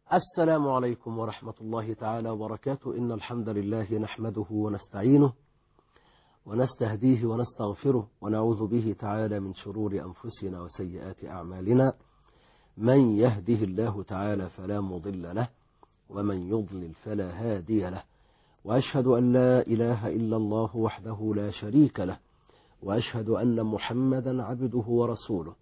السلام عليكم ورحمة الله تعالى وبركاته. إن الحمد لله نحمده ونستعينه ونستهديه ونستغفره ونعوذ به تعالى من شرور أنفسنا وسيئات أعمالنا. من يهده الله تعالى فلا مضل له ومن يضلل فلا هادي له، وأشهد أن لا إله إلا الله وحده لا شريك له، وأشهد أن محمدا عبده ورسوله.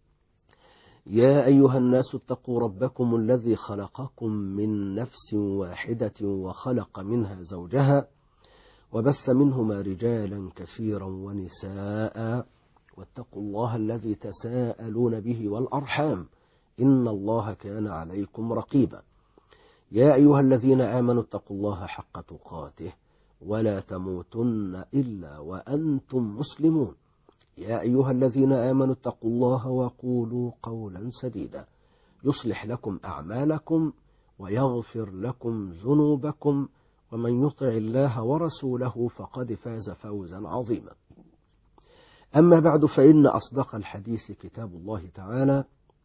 يا أيها الناس اتقوا ربكم الذي خلقكم من نفس واحدة وخلق منها زوجها وبث منهما رجالا كثيرا ونساء، واتقوا الله الذي تساءلون به والأرحام إن الله كان عليكم رقيبا. يا أيها الذين آمنوا اتقوا الله حق تقاته ولا تموتن إلا وأنتم مسلمون. يا أيها الذين آمنوا اتقوا الله وقولوا قولا سديدا يصلح لكم أعمالكم ويغفر لكم ذنوبكم، ومن يطع الله ورسوله فقد فاز فوزا عظيما. أما بعد، فإن أصدق الحديث كتاب الله تعالى،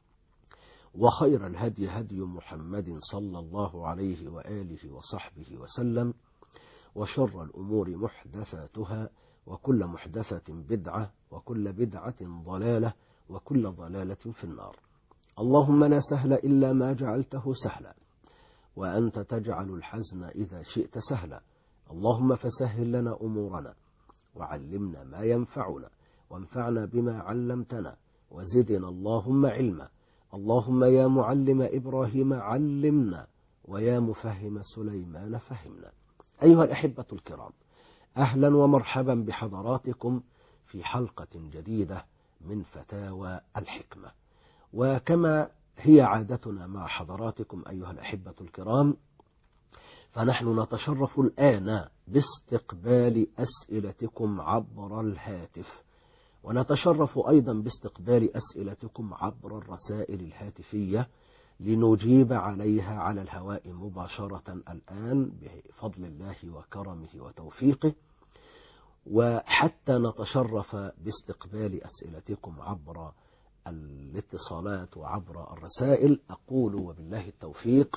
وخير الهدي هدي محمد صلى الله عليه وآله وصحبه وسلم، وشر الأمور محدثاتها، وكل محدثة بدعة، وكل بدعة ضلالة، وكل ضلالة في النار. اللهم لا سهل إلا ما جعلته سهلا، وأنت تجعل الحزن إذا شئت سهلا. اللهم فسهل لنا أمورنا، وعلمنا ما ينفعنا، وانفعنا بما علمتنا، وزدنا اللهم علما. اللهم يا معلم إبراهيم علمنا، ويا مفهم سليمان فهمنا. أيها الأحبة الكرام، أهلا ومرحبا بحضراتكم في حلقة جديدة من فتاوى الحكمة. وكما هي عادتنا مع حضراتكم أيها الأحبة الكرام، فنحن نتشرف الآن باستقبال أسئلتكم عبر الهاتف، ونتشرف أيضا باستقبال أسئلتكم عبر الرسائل الهاتفية لنجيب عليها على الهواء مباشرة الآن بفضل الله وكرمه وتوفيقه. وحتى نتشرف باستقبال أسئلتكم عبر الاتصالات وعبر الرسائل، أقول وبالله التوفيق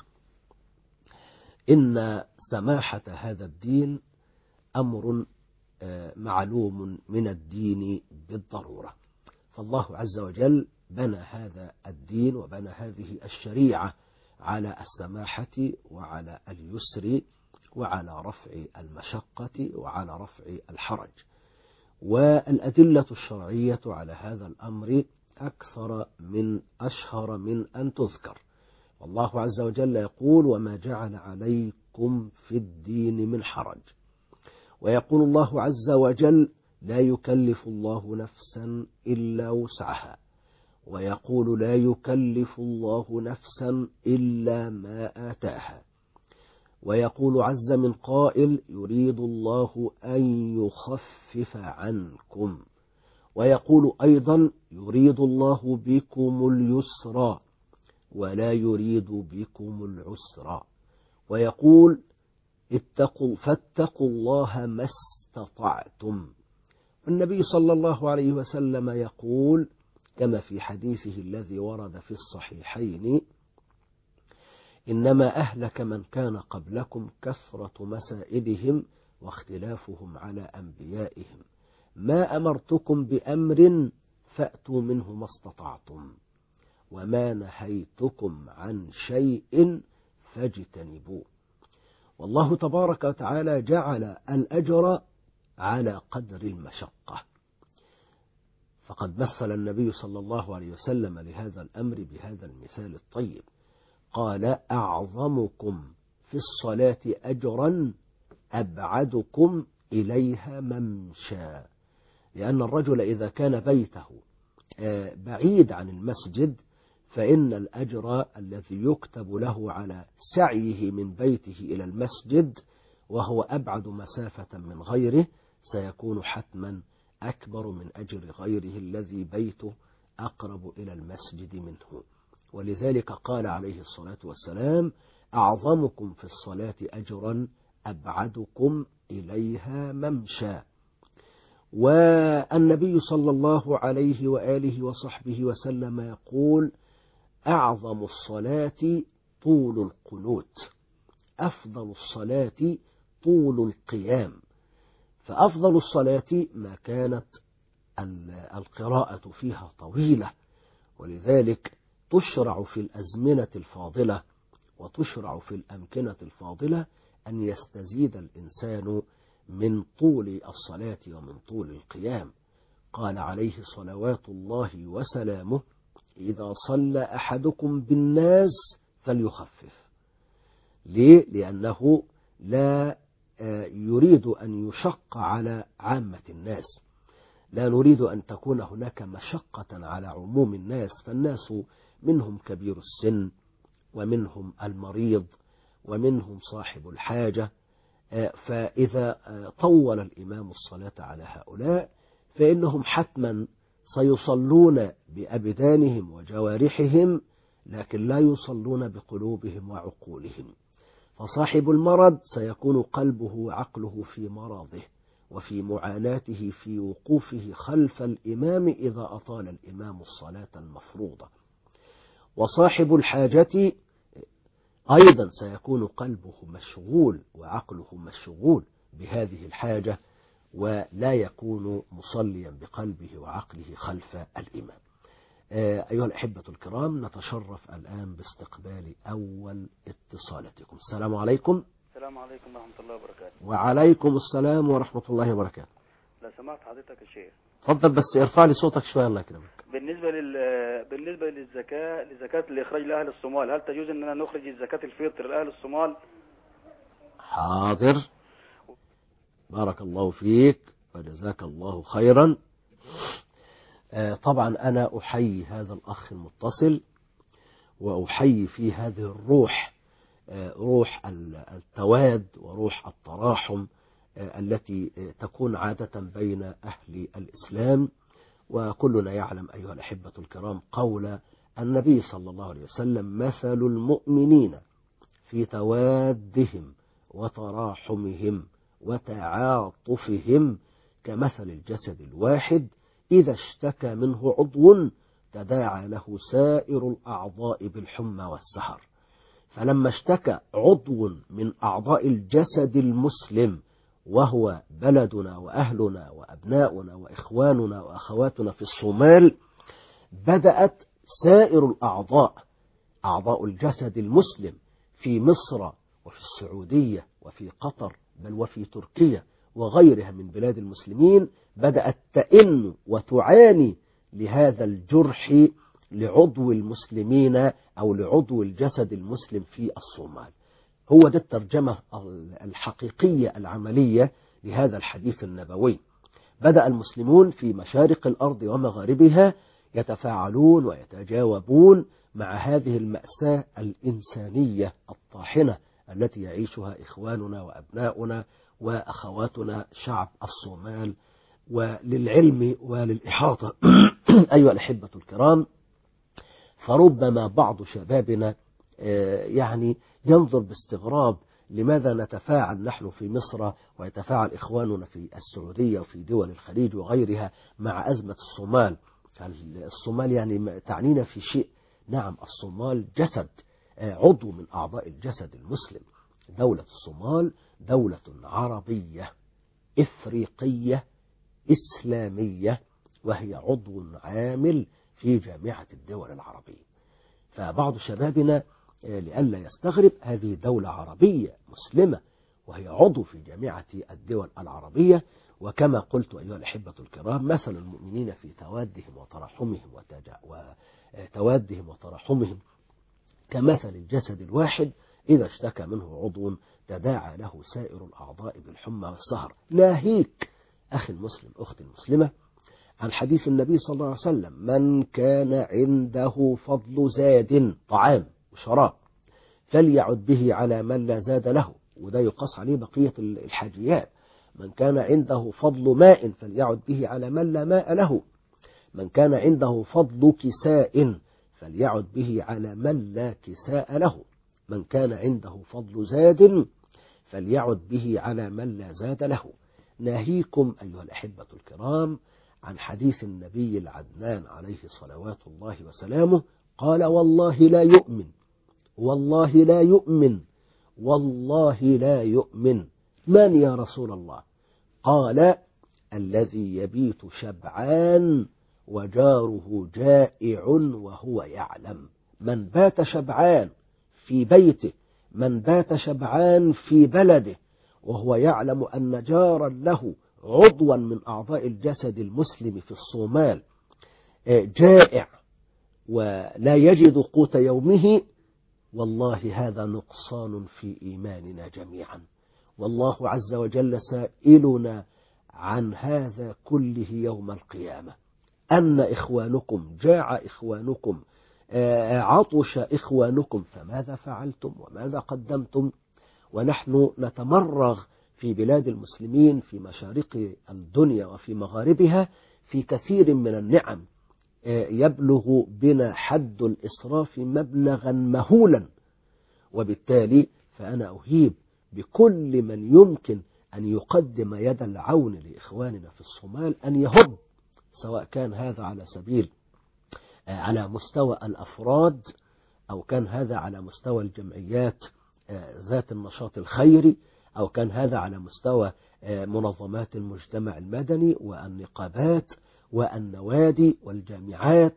إن سماحة هذا الدين أمر معلوم من الدين بالضرورة. فالله عز وجل بنى هذا الدين وبنى هذه الشريعة على السماحة وعلى اليسر وعلى رفع المشقة وعلى رفع الحرج. والأدلة الشرعية على هذا الأمر أشهر من أن تذكر. والله عز وجل يقول: وما جعل عليكم في الدين من حرج. ويقول الله عز وجل: لا يكلف الله نفسا إلا وسعها. ويقول: لا يكلف الله نفسا إلا ما آتاها. ويقول عز من قائل: يريد الله أن يخفف عنكم. ويقول أيضا: يريد الله بكم اليسر ولا يريد بكم العسر. ويقول: فاتقوا الله ما استطعتم. النبي صلى الله عليه وسلم يقول كما في حديثه الذي ورد في الصحيحين: إنما أهلك من كان قبلكم كثرة مسائلهم واختلافهم على أنبيائهم، ما أمرتكم بأمر فأتوا منه ما استطعتم، وما نهيتكم عن شيء فاجتنبوه. والله تبارك وتعالى جعل الأجر على قدر المشقة، فقد مثل النبي صلى الله عليه وسلم لهذا الأمر بهذا المثال الطيب، قال: أعظمكم في الصلاة أجرا أبعدكم إليها ممشى. لأن الرجل إذا كان بيته بعيد عن المسجد، فإن الأجر الذي يكتب له على سعيه من بيته إلى المسجد وهو أبعد مسافة من غيره سيكون حتما أكبر من أجر غيره الذي بيته أقرب إلى المسجد منه. ولذلك قال عليه الصلاة والسلام: أعظمكم في الصلاة أجرا أبعدكم إليها ممشى. والنبي صلى الله عليه وآله وصحبه وسلم يقول: أعظم الصلاة طول القنوت، أفضل الصلاة طول القيام. فأفضل الصلاة ما كانت القراءة فيها طويلة، ولذلك تشرع في الأزمنة الفاضلة وتشرع في الأمكنة الفاضلة أن يستزيد الإنسان من طول الصلاة ومن طول القيام. قال عليه صلوات الله وسلامه: إذا صلى أحدكم بالناس فليخفف. ليه؟ لأنه لا يريد أن يشق على عامة الناس، لا نريد أن تكون هناك مشقة على عموم الناس، فالناس منهم كبير السن ومنهم المريض ومنهم صاحب الحاجة، فإذا طول الإمام الصلاة على هؤلاء فإنهم حتما سيصلون بأبدانهم وجوارحهم، لكن لا يصلون بقلوبهم وعقولهم. فصاحب المرض سيكون قلبه وعقله في مرضه وفي معاناته في وقوفه خلف الإمام إذا أطال الإمام الصلاة المفروضة. وصاحب الحاجة أيضا سيكون قلبه مشغول وعقله مشغول بهذه الحاجة، ولا يكون مصليا بقلبه وعقله خلف الإمام. أيها الأحبة الكرام، نتشرف الآن باستقبال أول اتصالاتكم. السلام عليكم. السلام عليكم ورحمة الله وبركاته. وعليكم السلام ورحمة الله وبركاته. لو سمعت حضرتك يا شيخ. تفضل، بس ارفع لي صوتك شوية الله يكرمك. بالنسبة لزكاة الإخراج لأهل الصومال، هل تجوز أننا نخرج زكاة الفطر لأهل الصومال؟ حاضر، بارك الله فيك وجزاك الله خيرا. طبعا أنا أحيي هذا الأخ المتصل، وأحيي في هذه الروح، روح التواد وروح التراحم التي تكون عادة بين أهل الإسلام. وكلنا يعلم أيها الأحبة الكرام قول النبي صلى الله عليه وسلم: مثل المؤمنين في توادهم وتراحمهم وتعاطفهم كمثل الجسد الواحد إذا اشتكى منه عضو تداعى له سائر الأعضاء بالحمى والسهر. فلما اشتكى عضو من أعضاء الجسد المسلم، وهو بلدنا وأهلنا وأبناؤنا وإخواننا وأخواتنا في الصومال، بدأت سائر الأعضاء، أعضاء الجسد المسلم في مصر وفي السعودية وفي قطر بل وفي تركيا وغيرها من بلاد المسلمين، بدأت تئن وتعاني لهذا الجرح لعضو المسلمين أو لعضو الجسد المسلم في الصومال. هو ده الترجمة الحقيقية العملية لهذا الحديث النبوي. بدأ المسلمون في مشارق الأرض ومغاربها يتفاعلون ويتجاوبون مع هذه المأساة الإنسانية الطاحنة التي يعيشها إخواننا وأبناؤنا وأخواتنا شعب الصومال. وللعلم وللإحاطة أيها الأحبة الكرام، فربما بعض شبابنا يعني ينظر باستغراب لماذا نتفاعل نحن في مصر ويتفاعل إخواننا في السعودية وفي دول الخليج وغيرها مع أزمة الصومال. الصومال يعني تعنينا في شيء؟ نعم، الصومال جسد، عضو من أعضاء الجسد المسلم. دولة الصومال دولة عربية إفريقية إسلامية، وهي عضو عامل في جامعة الدول العربية. فبعض شبابنا لئلا يستغرب، هذه دولة عربية مسلمة وهي عضو في جامعة الدول العربية. وكما قلت أيها الأحبة الكرام، مثل المؤمنين في توادهم وتراحمهم كمثل الجسد الواحد إذا اشتكى منه عضو تداعى له سائر الأعضاء بالحمى والسهر. ناهيك أخي المسلم أختي المسلمة عن حديث النبي صلى الله عليه وسلم: من كان عنده فضل زاد، طعام وشراب، فليعد به على من لا زاد له. وده يقص عليه بقية الحاجيات. من كان عنده فضل ماء فليعد به على من لا ماء له. من كان عنده فضل كساء فليعد به على من لا كساء له. من كان عنده فضل زاد فليعد به على من لا زاد له. ناهيكم أيها الأحبة الكرام عن حديث النبي العدنان عليه صلوات الله وسلامه، قال: والله لا يؤمن والله لا يؤمن، والله لا يؤمن. من يا رسول الله؟ قال الذي يبيت شبعان وجاره جائع وهو يعلم. من بات شبعان في بيته، من بات شبعان في بلده وهو يعلم أن جارا له عضوا من أعضاء الجسد المسلم في الصومال جائع ولا يجد قوت يومه، والله هذا نقصان في إيماننا جميعا. والله عز وجل سائلنا عن هذا كله يوم القيامة. أن إخوانكم، جاع إخوانكم، عطش إخوانكم، فماذا فعلتم وماذا قدمتم؟ ونحن نتمرغ في بلاد المسلمين في مشارق الدنيا وفي مغاربها في كثير من النعم يبلغ بنا حد الإسراف مبلغا مهولا، وبالتالي فأنا أهيب بكل من يمكن أن يقدم يد العون لإخواننا في الصومال أن يهب، سواء كان هذا على سبيل على مستوى الأفراد أو كان هذا على مستوى الجمعيات ذات النشاط الخيري، أو كان هذا على مستوى منظمات المجتمع المدني والنقابات والنوادي والجامعات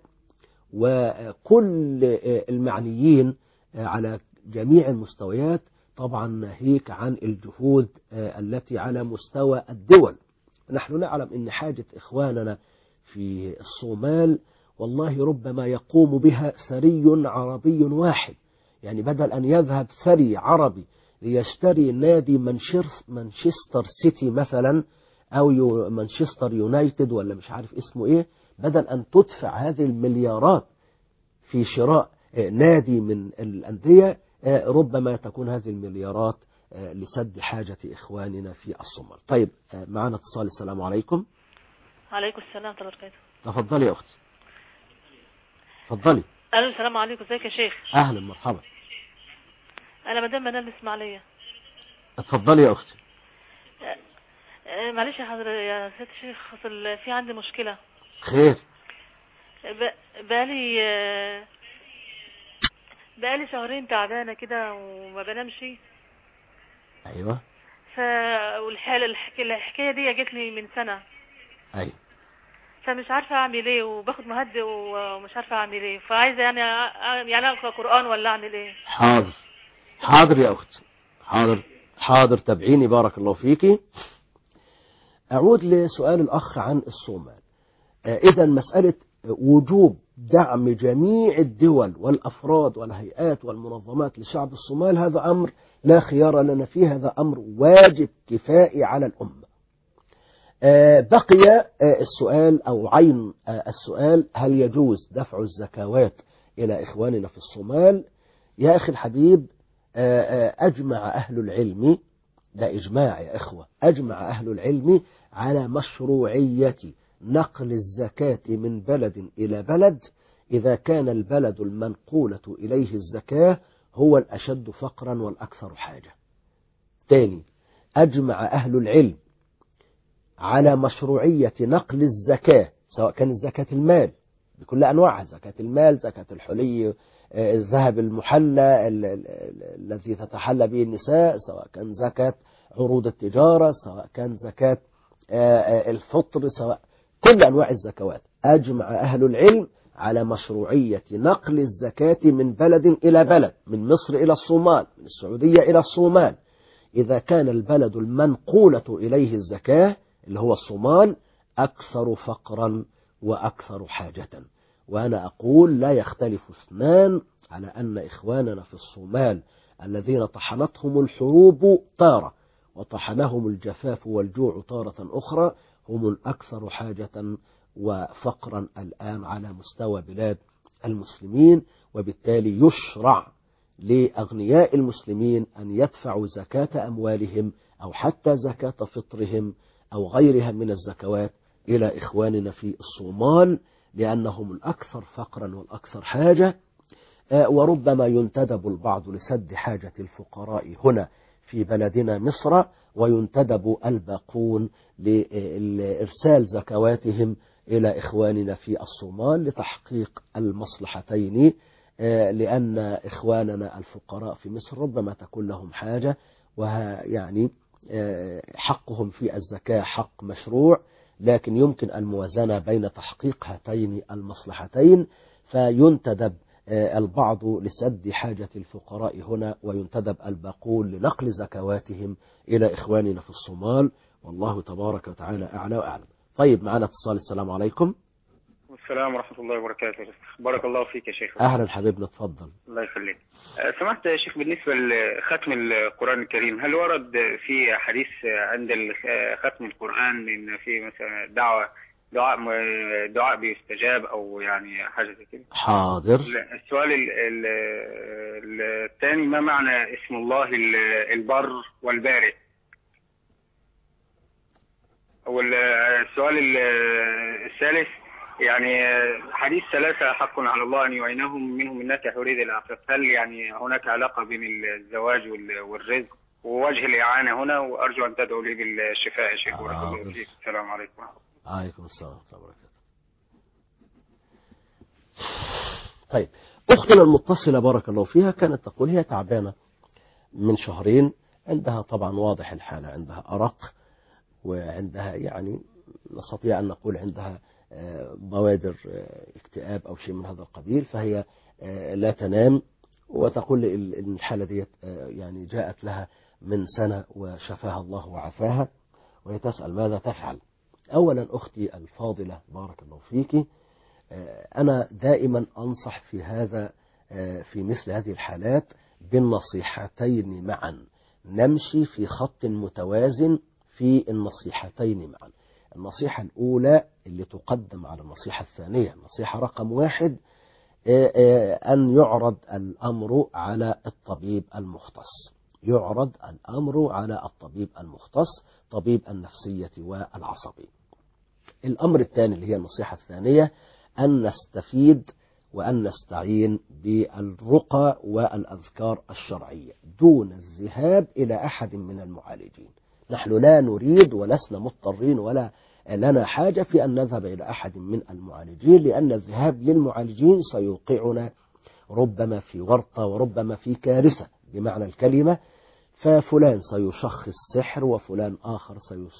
وكل المعنيين على جميع المستويات، طبعا ناهيك عن الجهود التي على مستوى الدول. نحن نعلم أن حاجة إخواننا في الصومال والله ربما يقوم بها ثري عربي واحد. يعني بدل أن يذهب ثري عربي ليشتري نادي مانشستر سيتي مثلا أو مانشستر يونايتد ولا مش عارف اسمه إيه، بدل أن تدفع هذه المليارات في شراء نادي من الأندية، ربما تكون هذه المليارات لسد حاجة إخواننا في الصومال. طيب معنا اتصال. السلام عليكم. عليكم السلام ورحمة الله وبركاته. تفضلي يا أختي، تفضلي. ألو، السلام عليكم. ازيك يا شيخ؟ أهلا مرحبا. أنا مدام منال الإسماعيلية. اتفضلي يا أختي. معلش يا حضرتك يا سيد الشيخ، في عندي مشكلة. خير. بقالي شهرين تعبانة كده وما بنامش. أيوة. الحكاية دي جت لي من سنة. أيوة. فمش عارفة أعمل إيه، وباخد مهدئ ومش عارفة أعمل إيه، فعايزة يعني أقرأ قرآن ولا أعمل إيه؟ حاضر حاضر يا أختي، حاضر تابعيني بارك الله فيكي. أعود لسؤال الأخ عن الصومال. إذا مسألة وجوب دعم جميع الدول والأفراد والهيئات والمنظمات لشعب الصومال هذا أمر لا خيار لنا فيه، هذا أمر واجب كفائي على الأمة. بقي السؤال أو عين السؤال: هل يجوز دفع الزكوات إلى إخواننا في الصومال؟ يا أخي الحبيب، أجمع أهل العلم، ده إجماع يا إخوة، أجمع أهل العلم على مشروعية نقل الزكاة من بلد إلى بلد إذا كان البلد المنقولة إليه الزكاة هو الأشد فقرا والأكثر حاجة. تاني، أجمع أهل العلم على مشروعية نقل الزكاة، سواء كان زكاة المال بكل أنواعها، زكاة المال، زكاة الحلي، الذهب المحلى الذي تتحلى به النساء، سواء كان زكاة عروض التجارة، سواء كان زكاة الفطر، سواء كل أنواع الزكوات. أجمع أهل العلم على مشروعية نقل الزكاة من بلد إلى بلد، من مصر إلى الصومال، من السعودية إلى الصومال، إذا كان البلد المنقولة إليه الزكاة اللي هو الصومال أكثر فقرا وأكثر حاجة. وأنا أقول لا يختلف اثنان على أن إخواننا في الصومال الذين طحنتهم الحروب تارة وطحنهم الجفاف والجوع تارة أخرى هم الأكثر حاجة وفقرا الآن على مستوى بلاد المسلمين، وبالتالي يشرع لأغنياء المسلمين أن يدفعوا زكاة أموالهم أو حتى زكاة فطرهم أو غيرها من الزكوات إلى إخواننا في الصومال، لأنهم الأكثر فقرا والأكثر حاجة. وربما ينتدب البعض لسد حاجة الفقراء هنا في بلدنا مصر، وينتدب الباقون لإرسال زكواتهم إلى إخواننا في الصومال لتحقيق المصلحتين لأن إخواننا الفقراء في مصر ربما تكون لهم حاجة، ويعني حقهم في الزكاة حق مشروع، لكن يمكن الموازنة بين تحقيق هاتين المصلحتين، فينتدب البعض لسد حاجة الفقراء هنا، وينتدب الباقون لنقل زكواتهم إلى إخواننا في الصومال، والله تبارك وتعالى أعلى وأعلم. طيب معنا اتصال. السلام عليكم. والسلام ورحمة الله وبركاته. بارك الله فيك يا شيخ. أهلا حبيبنا، تفضل. الله يخليك. سمحت يا شيخ، بالنسبة لختم القرآن الكريم، هل ورد في حديث عند ختم القرآن إن في مثلا دعاء بيستجاب أو يعني حاجة زي كده؟ حاضر. السؤال الثاني، ما معنى اسم الله البر والبارئ؟ والسؤال الثالث، يعني حديث ثلاثة حق على الله أن يعينهم منهم الناكح يريد العفاف، هل يعني هناك علاقة بين الزواج والرزق ووجه الإعانة هنا؟ وأرجو أن تدعو لي بالشفاء يا شيخ. بارك الله فيك. السلام عليكم. عليكم السلام ورحمة الله وبركاته. طيب، أختنا المتصلة بارك الله فيها كانت تقول هي تعبانة من شهرين، عندها طبعا واضح الحالة، عندها أرق، وعندها يعني نستطيع أن نقول عندها بوادر اكتئاب أو شيء من هذا القبيل، فهي لا تنام، وتقول إن الحالة دي يعني جاءت لها من سنة وشفاها الله وعافاها، وهي تسأل ماذا تفعل. أولا أختي الفاضلة بارك الله فيك، أنا دائما أنصح في مثل هذه الحالات بالنصيحتين معا، نمشي في خط متوازن في النصيحتين معا. النصيحة الأولى اللي تقدم على النصيحة الثانية، النصيحة رقم 1 أن يعرض الأمر على الطبيب المختص، يعرض الأمر على الطبيب المختص، طبيب النفسية والعصبية. الأمر الثاني اللي هي النصيحة الثانية، أن نستفيد وأن نستعين بالرقى والأذكار الشرعية دون الذهاب إلى أحد من المعالجين. نحن لا نريد ولسنا مضطرين ولا لنا حاجة في أن نذهب إلى أحد من المعالجين، لأن الذهاب للمعالجين سيوقعنا ربما في ورطة وربما في كارثة بمعنى الكلمة، ففلان سيشخص سحر، وفلان آخر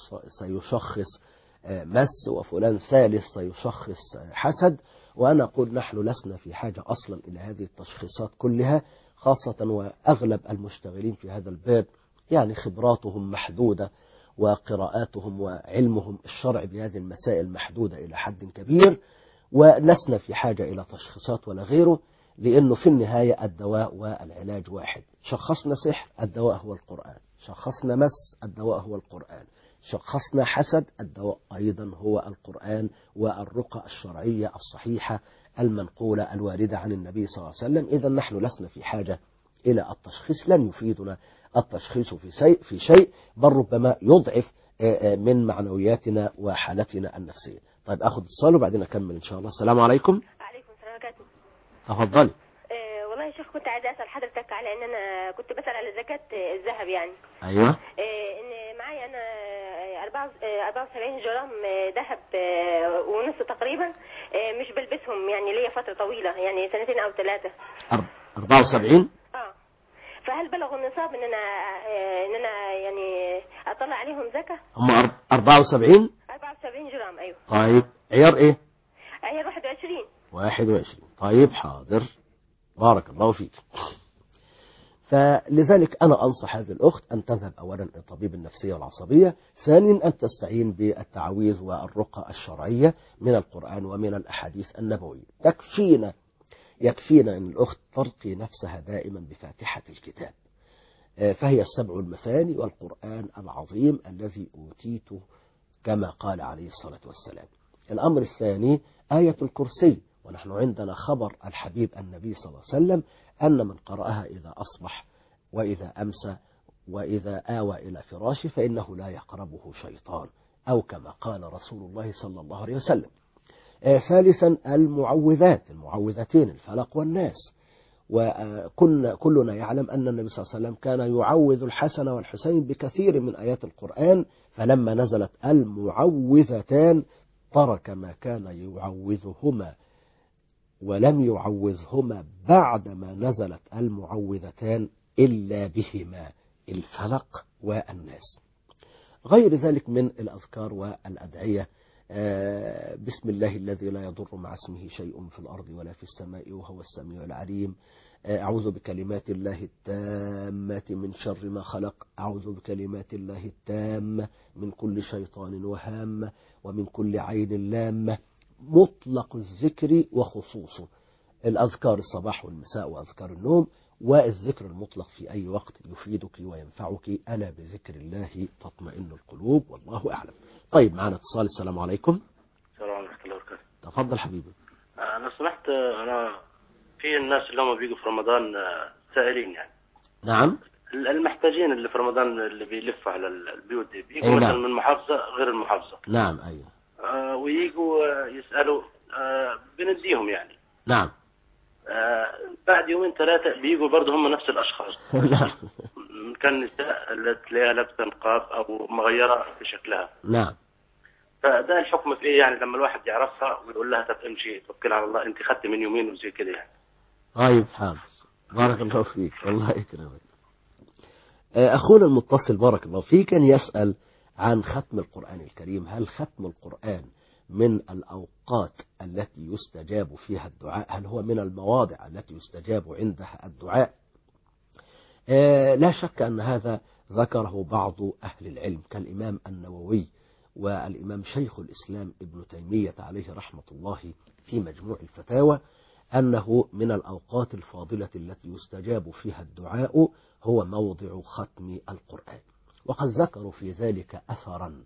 سيشخص مس، وفلان ثالث سيشخص حسد. وأنا أقول نحن لسنا في حاجة أصلا إلى هذه التشخيصات كلها، خاصة وأغلب المشتغلين في هذا الباب يعني خبراتهم محدودة، وقراءاتهم وعلمهم الشرعي بهذه المسائل محدودة إلى حد كبير، ولسنا في حاجة إلى تشخيصات ولا غيره، لأنه في النهاية الدواء والعلاج واحد. شخصنا سحر، الدواء هو القرآن. شخصنا مس، الدواء هو القرآن. شخصنا حسد، الدواء أيضا هو القرآن والرقى الشرعية الصحيحة المنقولة الواردة عن النبي صلى الله عليه وسلم. إذا نحن لسنا في حاجة إلى التشخيص، لن يفيدنا التشخيص في شيء، بل ربما يضعف من معنوياتنا وحالتنا النفسية. طيب أخذ اتصال وبعدين أكمل إن شاء الله. السلام عليكم. عليكم السلام عليكم. تفضلي. والله يا شيخ، كنت عايزة أسأل حضرتك على إن أنا كنت بسأل على زكاة الذهب يعني. أيوة. إن معايا أنا 74 جرام ذهب ونص تقريبا، مش بلبسهم يعني ليا فترة طويلة، يعني 2 أو 3. 74. فهل بلغوا النصاب إن أنا يعني أطلع عليهم زكاة؟ هم 74 جرام. أيوة. طيب عيار إيه؟ عيار 21. 21. طيب حاضر، بارك الله فيك. فلذلك أنا أنصح هذه الأخت أن تذهب أولا إلى طبيب النفسية والعصبية، ثانيا أن تستعين بالتعويذ والرقى الشرعية من القرآن ومن الأحاديث النبوية. يكفينا أن الأخت ترقي نفسها دائما بفاتحة الكتاب، فهي 7 المثاني والقرآن العظيم الذي أوتيته كما قال عليه الصلاة والسلام. الأمر الثاني آية الكرسي، ونحن عندنا خبر الحبيب النبي صلى الله عليه وسلم أن من قرأها إذا أصبح وإذا أمسى وإذا آوى إلى فراشه فإنه لا يقربه شيطان، أو كما قال رسول الله صلى الله عليه وسلم. ثالثا المعوذتين الفلق والناس، وكلنا يعلم أن النبي صلى الله عليه وسلم كان يعوذ الحسن والحسين بكثير من آيات القرآن، فلما نزلت المعوذتان ترك ما كان يعوذهما ولم يعوذهما بعدما نزلت المعوذتان إلا بهما الفلق والناس. غير ذلك من الأذكار والأدعية، بسم الله الذي لا يضر مع اسمه شيء في الأرض ولا في السماء وهو السميع العليم، أعوذ بكلمات الله التامة من شر ما خلق، أعوذ بكلمات الله التامة من كل شيطان وهامة ومن كل عين لامة. مطلق الذكر وخصوصه، الأذكار الصباح والمساء وأذكار النوم، والذكر المطلق في أي وقت يفيدك وينفعك. ألا بذكر الله تطمئن القلوب، والله أعلم. طيب معنا اتصال. السلام عليكم. السلام عليكم ورحمة الله وبركاته. تفضل حبيبي. لو سمحت، أنا في الناس اللي هم بيجوا في رمضان سائلين يعني. نعم. المحتاجين اللي في رمضان اللي بيلفوا على البيوت دي بيجوا مثلا نعم. من محافظة غير المحافظة. نعم أيوه. ويجوا يسألوا، بنديهم يعني. نعم. بعد يومين ثلاثة بيجوا برضه هم نفس الأشخاص. نعم. كان نساء اللي تلاقيها لابسة نقاب أو مغيرة في شكلها. نعم. فده الحكم في إيه يعني لما الواحد يعرفها ويقول لها طب امشي توكل على الله، أنت خدت من يومين وزي كده يعني. طيب حاضر، بارك الله فيك، الله يكرمك. أخونا المتصل بارك الله فيك كان يسأل عن ختم القرآن الكريم. هل ختم القرآن من الأوقات التي يستجاب فيها الدعاء؟ هل هو من المواضع التي يستجاب عندها الدعاء؟ لا شك أن هذا ذكره بعض أهل العلم كالإمام النووي والإمام شيخ الإسلام ابن تيمية عليه رحمة الله في مجموع الفتاوى، أنه من الأوقات الفاضلة التي يستجاب فيها الدعاء هو موضع ختم القرآن. وقد ذكروا في ذلك أثرا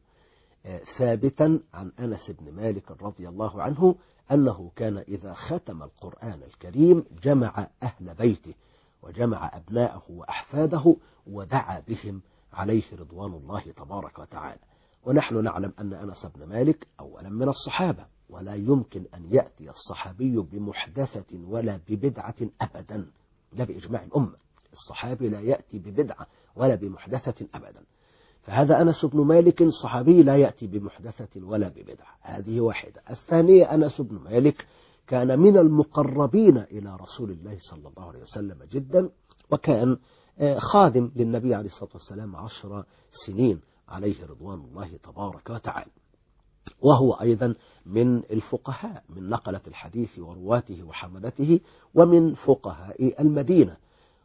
ثابتا عن أنس بن مالك رضي الله عنه أنه كان إذا ختم القرآن الكريم جمع أهل بيته وجمع أبناءه وأحفاده ودعا بهم عليه رضوان الله تبارك وتعالى. ونحن نعلم أن أنس بن مالك أولا من الصحابة، ولا يمكن أن يأتي الصحابي بمحدثة ولا ببدعة أبدا، ده بإجماع الأمة. الصحابي لا يأتي ببدعة ولا بمحدثة أبدا. فهذا أنس بن مالك صحابي لا يأتي بمحدثة ولا ببدعة، هذه واحدة. الثانية أنس بن مالك كان من المقربين إلى رسول الله صلى الله عليه وسلم جدا، وكان خادم للنبي عليه الصلاة والسلام 10 سنين عليه رضوان الله تبارك وتعالى. وهو أيضا من الفقهاء، من نقلة الحديث ورواته وحملته، ومن فقهاء المدينة.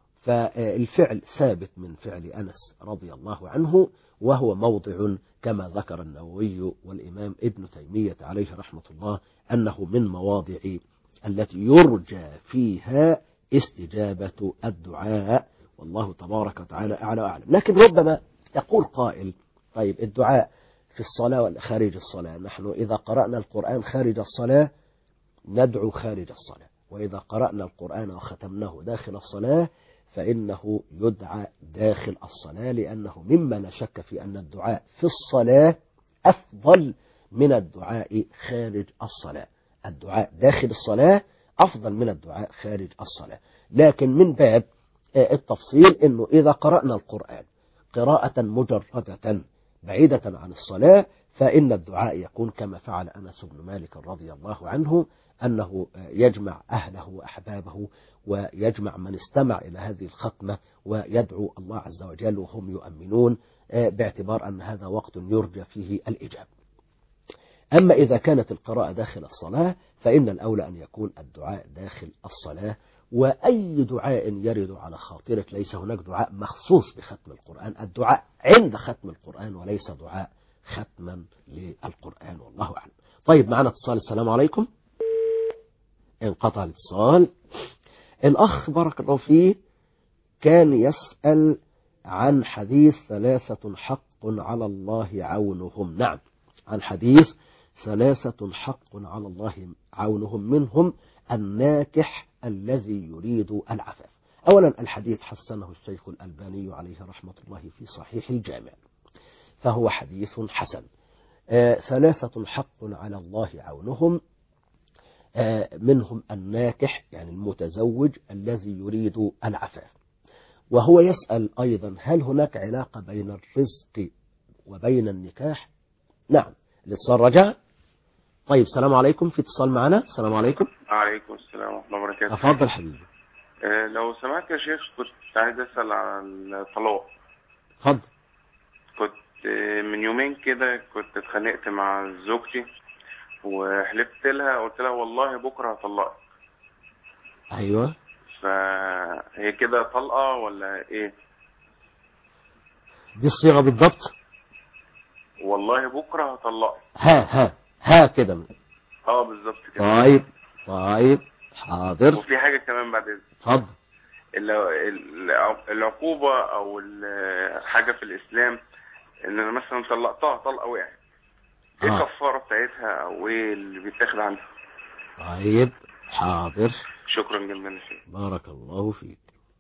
فالفعل ثابت من فعل أنس رضي الله عنه، وهو موضع كما ذكر النووي والإمام ابن تيمية عليه رحمة الله أنه من مواضع التي يرجى فيها استجابة الدعاء، والله تبارك وتعالى أعلى وأعلم. لكن ربما يقول قائل طيب الدعاء في الصلاة ولا خارج الصلاة؟ نحن إذا قرأنا القرآن خارج الصلاة ندعو خارج الصلاة، وإذا قرأنا القرآن وختمناه داخل الصلاة فإنه يدعى داخل الصلاة، لأنه مما لا شك في أن الدعاء في الصلاة أفضل من الدعاء خارج الصلاة. الدعاء داخل الصلاة أفضل من الدعاء خارج الصلاة. لكن من باب التفصيل أنه إذا قرأنا القرآن قراءة مجردة بعيدة عن الصلاة فإن الدعاء يكون كما فعل أنس بن مالك رضي الله عنه، أنه يجمع أهله وأحبابه ويجمع من استمع إلى هذه الختمة ويدعو الله عز وجل وهم يؤمنون، باعتبار أن هذا وقت يرجى فيه الإجابة. أما إذا كانت القراءة داخل الصلاة فإن الأولى أن يكون الدعاء داخل الصلاة. وأي دعاء يرد على خاطرك، ليس هناك دعاء مخصوص بختم القرآن، الدعاء عند ختم القرآن وليس دعاء ختما للقرآن، والله أعلم. طيب معنا اتصال. السلام عليكم. انقطع الاتصال. الأخ بارك الله فيه كان يسأل عن حديث 3 حق على الله عونهم. نعم، عن حديث 3 حق على الله عونهم، منهم الناكح الذي يريد العفاف. أولا الحديث حسنه الشيخ الألباني عليه رحمة الله في صحيح الجامع، فهو حديث حسن. 3 حق على الله عونهم، منهم الناكح يعني المتزوج الذي يريد العفاف. وهو يسأل أيضا هل هناك علاقة بين الرزق وبين النكاح؟ نعم. الاتصال رجع. طيب السلام عليكم، في اتصال معنا. السلام عليكم. عليكم السلام ورحمة الله وبركاته. تفضل حبيبي. لو سمحت يا شيخ، كنت عايز أسأل عن الطلاق. اتفضل. كنت من يومين كده كنت اتخانقت مع زوجتي وحلفت لها، قلت لها والله بكرة هطلقك. ايوه. فهي كده طلقة ولا ايه؟ دي الصيغة بالضبط. والله بكرة هطلقك. ها كده. بالظبط كده. طيب حاضر. وفي حاجة كمان بعد اذنك. اتفضل. العقوبة او حاجة في الاسلام ان انا مثلا طلقتها طلقة وقعت، ايه الكفارة بتاعتها او ايه اللي بيتاخد عنها؟ طيب حاضر. شكرا جدا يا شيخ. بارك الله فيك.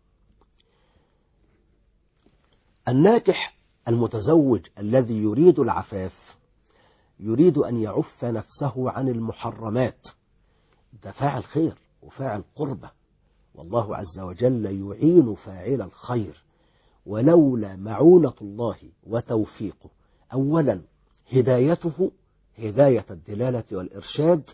الناكح المتزوج الذي يريد العفاف يريد أن يعف نفسه عن المحرمات، ده فاعل خير وفاعل قربة، والله عز وجل يعين فاعل الخير، ولولا معونة الله وتوفيقه، أولا هدايته هداية الدلالة والإرشاد،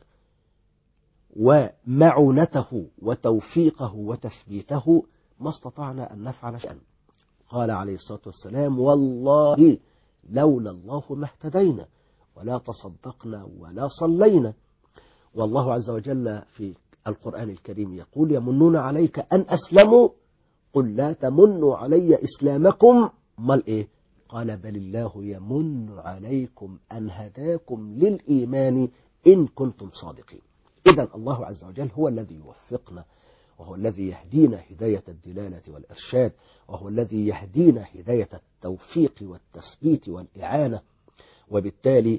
ومعونته وتوفيقه وتثبيته، ما استطعنا أن نفعل شيئا. قال عليه الصلاة والسلام: والله لولا الله ما اهتدينا ولا تصدقنا ولا صلينا. والله عز وجل في القرآن الكريم يقول: يمنون عليك أن أسلموا قل لا تمنوا علي إسلامكم. مال إيه؟ قال: بل الله يمن عليكم أن هداكم للإيمان إن كنتم صادقين. إذن الله عز وجل هو الذي يوفقنا، وهو الذي يهدينا هداية الدلالة والإرشاد، وهو الذي يهدينا هداية التوفيق والتثبيت والإعانة. وبالتالي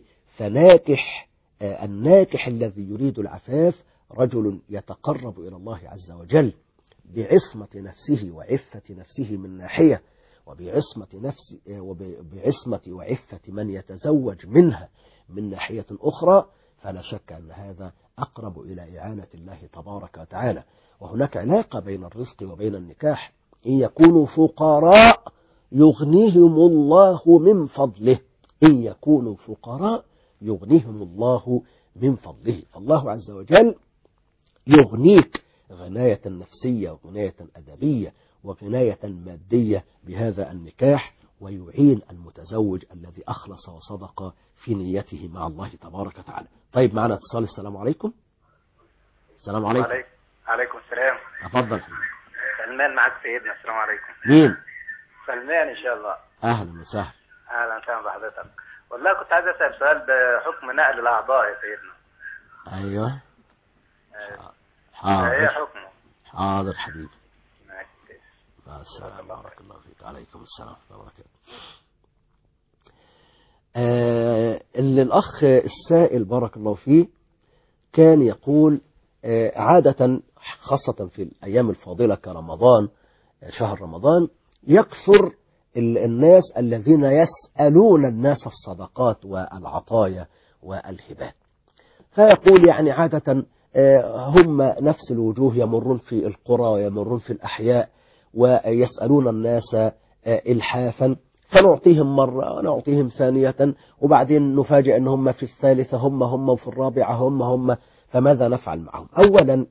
الناكح الذي يريد العفاف رجل يتقرب إلى الله عز وجل بعصمة نفسه وعفة نفسه من ناحية، وبعصمة وعفة من يتزوج منها من ناحية أخرى، فلا شك أن هذا أقرب إلى إعانة الله تبارك وتعالى. وهناك علاقة بين الرزق وبين النكاح. إن يكونوا فقراء يغنيهم الله من فضله، إن يكونوا فقراء يغنيهم الله من فضله. فالله عز وجل يغنيك غناية نفسية وغناية أدبية وغناية مادية بهذا النكاح، ويعين المتزوج الذي أخلص وصدق في نيته مع الله تبارك وتعالى. طيب معنا اتصال. السلام عليكم. السلام عليكم. عليكم السلام. تفضل. سلمان معك سيدنا. السلام عليكم. مين؟ سلمان إن شاء الله. أهلا وسهلا. أهلا وسهلا بحضرتك. والله كنت عايز أسأل سؤال بحكم نقل الأعضاء يا سيدنا. أيوه. حاضر. إيه حكمه؟ حاضر حبيبي. مع السلام. بارك الله فيك. عليكم السلام ورحمة الله وبركاته. اللي الأخ السائل بارك الله فيه كان يقول عادة خاصة في الأيام الفاضلة كرمضان، شهر رمضان، يكثر الناس الذين يسألون الناس الصدقات والعطايا والهبات، فيقول يعني عادة هم نفس الوجوه يمرون في القرى ويمرون في الأحياء ويسألون الناس إلحافا، فنعطيهم مرة ونعطيهم ثانية وبعدين نفاجئ أن هم في الثالثة هم وفي الرابعة هم، فماذا نفعل معهم؟ أولا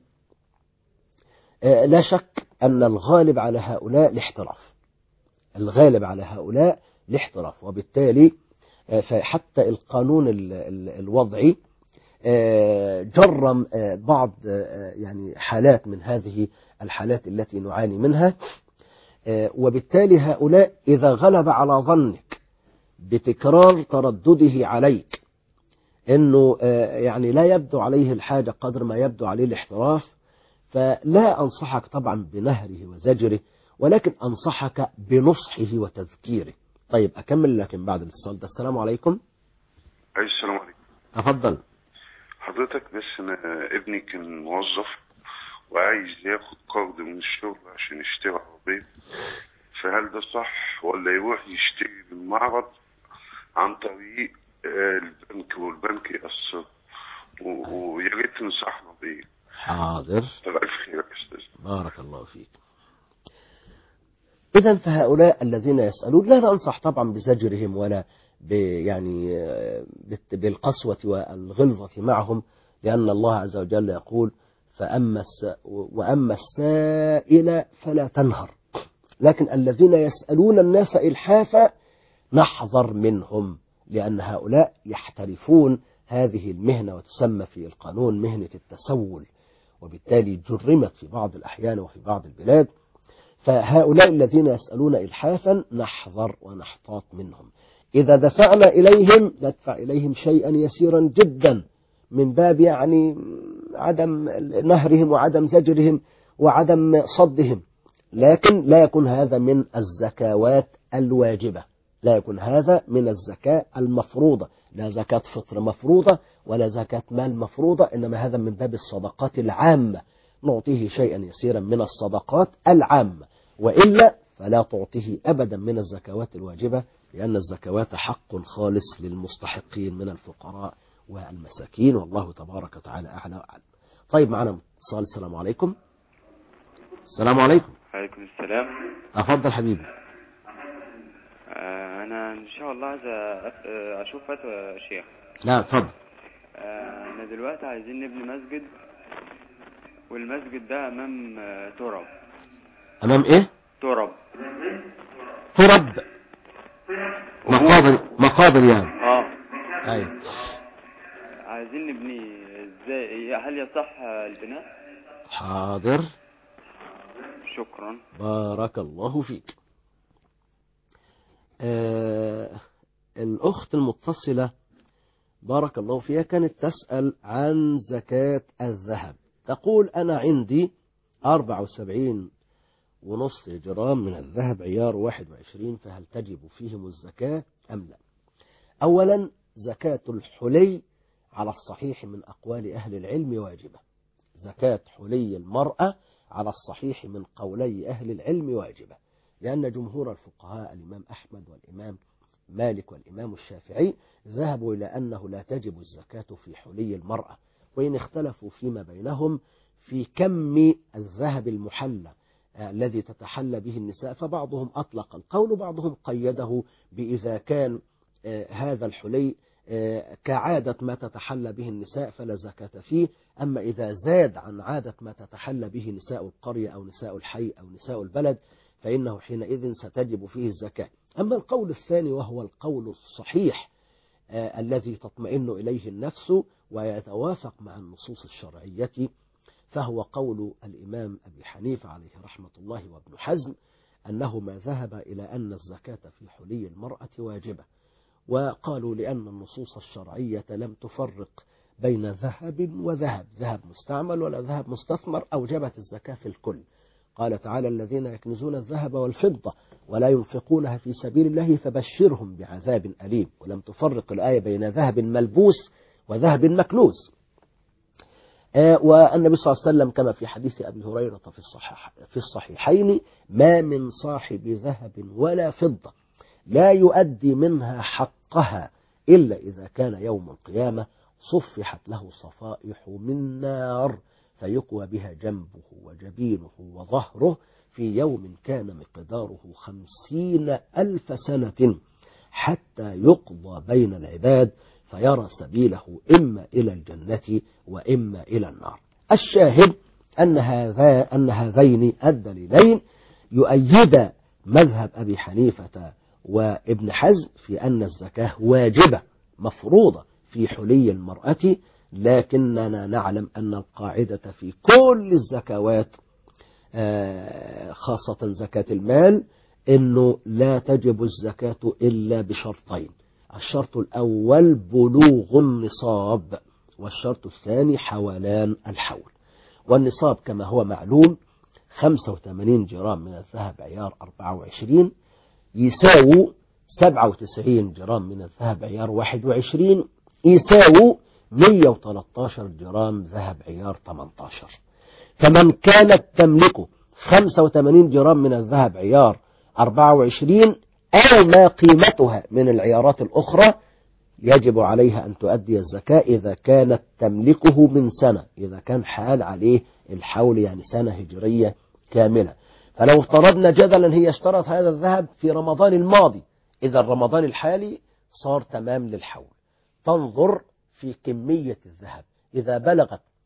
لا شك أن الغالب على هؤلاء الاحتراف، الغالب على هؤلاء الاحتراف، وبالتالي فحتى القانون الوضعي جرم بعض يعني حالات من هذه الحالات التي نعاني منها، وبالتالي هؤلاء إذا غلب على ظنك بتكرار تردده عليك أنه يعني لا يبدو عليه الحاجة قدر ما يبدو عليه الاحتراف، فلا أنصحك طبعا بنهره وزجره، ولكن أنصحك بنصحه وتذكيره. طيب أكمل لكن بعد الاتصال ده. السلام عليكم. السلام عليكم. تفضل حضرتك. بس أنا ابني كان موظف وعايز ياخد قرض من الشغل عشان يشتري عربية، فهل ده صح ولا يروح يشتري بالمعرض عن طريق البنك والبنك يقسط؟ ويا ريت تنصحنا بيه. حاضر. ألف خير يا أستاذ. بارك الله فيك. إذا فهؤلاء الذين يسألون لا ننصح طبعا بزجرهم ولا يعني بالقسوة والغلظة معهم، لأن الله عز وجل يقول: وأما السائل فلا تنهر. لكن الذين يسألون الناس إلحافا نحذر منهم، لأن هؤلاء يحترفون هذه المهنة، وتسمى في القانون مهنة التسول، وبالتالي جرمت في بعض الأحيان وفي بعض البلاد. فهؤلاء الذين يسألون إلحافا نحذر ونحتاط منهم. إذا دفعنا إليهم ندفع إليهم شيئا يسيرا جدا من باب يعني عدم نهرهم وعدم زجرهم وعدم صدهم، لكن لا يكون هذا من الزكوات الواجبة، لا يكون هذا من الزكاة المفروضة، لا زكاة فطر مفروضة ولا زكاة مال مفروضة، إنما هذا من باب الصدقات العامة، نعطيه شيئا يسيرا من الصدقات العامة، وإلا فلا تعطيه أبدا من الزكوات الواجبة، لأن الزكوات حق خالص للمستحقين من الفقراء والمساكين، والله تبارك وتعالى أعلى وأعلم. طيب معنا اتصال. السلام عليكم. السلام عليكم. وعليكم السلام. أفضل حبيبي. أنا إن شاء الله عايز أشوف فتوى يا شيخ. لا اتفضل. أنا دلوقتي عايزين نبني مسجد، والمسجد ده أمام تراب. أمام إيه؟ تراب. مقابر يعني. أيوة. عايزين نبني إزاي؟ هل يصح البناء؟ حاضر. شكرا. بارك الله فيك. الأخت المتصلة بارك الله فيها كانت تسأل عن زكاة الذهب. تقول أنا عندي 74.5 جرام من الذهب عيار 21، فهل تجب فيهم الزكاة أم لا؟ أولا زكاة الحلي على الصحيح من أقوال أهل العلم واجبة. زكاة حلي المرأة على الصحيح من قولي أهل العلم واجبة، لأن جمهور الفقهاء الإمام أحمد والإمام مالك والإمام الشافعي ذهبوا إلى أنه لا تجب الزكاة في حلي المرأة، وإن اختلفوا فيما بينهم في كم الذهب المحلى الذي تتحلى به النساء، فبعضهم أطلق القول وبعضهم قيده بإذا كان هذا الحلي كعادة ما تتحلى به النساء فلا زكاة فيه، أما إذا زاد عن عادة ما تتحلى به نساء القرية أو نساء الحي أو نساء البلد فإنه حينئذ ستجب فيه الزكاة. أما القول الثاني وهو القول الصحيح الذي تطمئن إليه النفس ويتوافق مع النصوص الشرعية، فهو قول الإمام أبي حنيفة عليه رحمة الله وابن حزم، أنه ما ذهب إلى أن الزكاة في حلي المرأة واجبة، وقالوا لأن النصوص الشرعية لم تفرق بين ذهب وذهب، ذهب مستعمل ولا ذهب مستثمر، أوجبت الزكاة في الكل. قال تعالى الذين يكنزون الذهب والفضة ولا ينفقونها في سبيل الله فبشرهم بعذاب أليم، ولم تفرق الآية بين ذهب ملبوس وذهب مكنوز. والنبي صلى الله عليه وسلم كما في حديث أبي هريرة في الصحيحين ما من صاحب ذهب ولا فضة لا يؤدي منها حقها إلا إذا كان يوم القيامة صفحت له صفائح من نار فيقوى بها جنبه وجبينه وظهره في يوم كان مقداره 50,000 سنة حتى يقضى بين العباد فيرى سبيله إما إلى الجنة وإما إلى النار. الشاهد أن هذين الدليلين يؤيد مذهب أبي حنيفة وابن حزم في أن الزكاة واجبة مفروضة في حلي المرأة، لكننا نعلم أن القاعدة في كل الزكوات خاصة زكاة المال أنه لا تجب الزكاة إلا بشرطين: الشرط الأول بلوغ النصاب، والشرط الثاني حولان الحول. والنصاب كما هو معلوم 85 جرام من الذهب عيار 24 يساوي 97 جرام من الذهب عيار 21 يساوي 113 جرام ذهب عيار 18. فمن كانت تملكه 85 جرام من الذهب عيار 24 أو ما قيمتها من العيارات الأخرى يجب عليها أن تؤدي الزكاة إذا كانت تملكه من سنة، إذا كان حال عليه الحول يعني سنة هجرية كاملة. فلو افترضنا جدلا هي اشترت هذا الذهب في رمضان الماضي، إذا رمضان الحالي صار تمام للحول. تنظر في كمية الذهب، إذا بلغت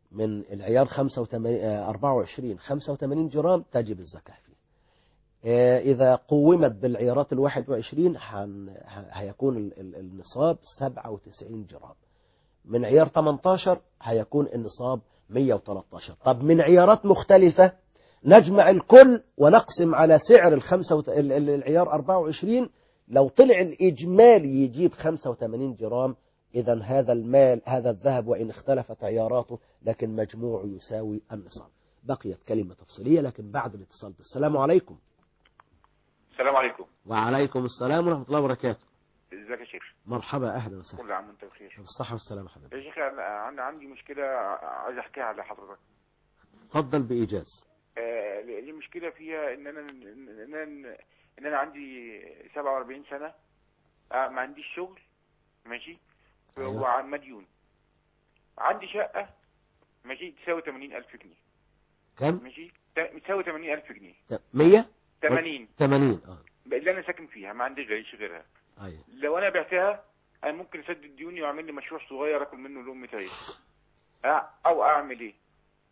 من العيار 24 85 جرام تجب الزكاة فيه. إذا قومت بالعيارات 21 هيكون النصاب 97 جرام. من عيار 18 هيكون النصاب 113. طب من عيارات مختلفة نجمع الكل ونقسم على سعر العيار 24. لو طلع الإجمالي يجيب 85 جرام، إذا هذا المال هذا الذهب وإن اختلفت عياراته لكن مجموعه يساوي النصاب. بقيت كلمة تفصيلية لكن بعد الاتصال. السلام عليكم. السلام عليكم. وعليكم السلام ورحمة الله وبركاته. ازيك يا شيخ؟ مرحبا، أهلا وسهلا. كل عام وانت بخير. بالصحة والسلامة يا حبيبي. يا شيخ أنا عندي مشكلة عايز أحكيها على حضرتك. اتفضل بإيجاز. المشكلة فيها إن أنا عندي 47 سنة، ما عنديش شغل، ماشي، وعن مديون. عندي شقة ماشي تساوي 80,000 جنيه. كم؟ ماشي، تساوي 80,000 جنيه. 100؟ 80. 80 اللي أنا ساكن فيها ما عنديش غيرها. أيوة. لو أنا بعتها أنا ممكن أسدد ديوني وأعمل لي مشروع صغير أكل منه لأمي تعيش. أو أعمل إيه؟